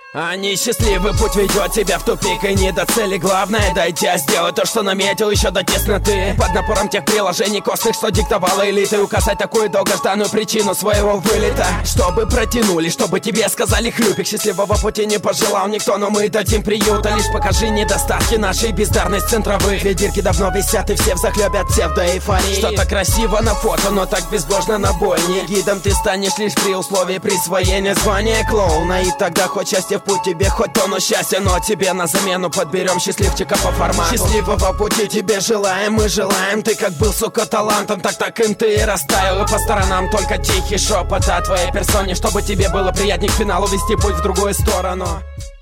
Несчастливый путь ведет тебя в тупик и не до цели. Главное, дойдя, сделай то, что наметил еще до тесноты. Под напором тех приложений костных, что диктовала элита, указать такую долгожданную причину своего вылета. Чтобы протянули, чтобы тебе сказали хлюпик. Счастливого пути не пожелал никто, но мы дадим приюта. Лишь покажи недостатки нашей бездарность центровых. Ведерки давно висят и все взахлеб от псевдоэйфории. Что-то красиво на фото, но так безбожно на бойне. Гидом ты станешь лишь при условии присвоения звания клоуна. И тогда хоть счастье в путь тебе, хоть тонну счастья, но тебе на замену подберем счастливчика по формату. Счастливого пути тебе желаем, мы желаем. Ты как был, сука, талантом, так им ты и растаял. И по сторонам только тихий шепот о твоей персоне, чтобы тебе было приятней к финалу вести путь в другую сторону.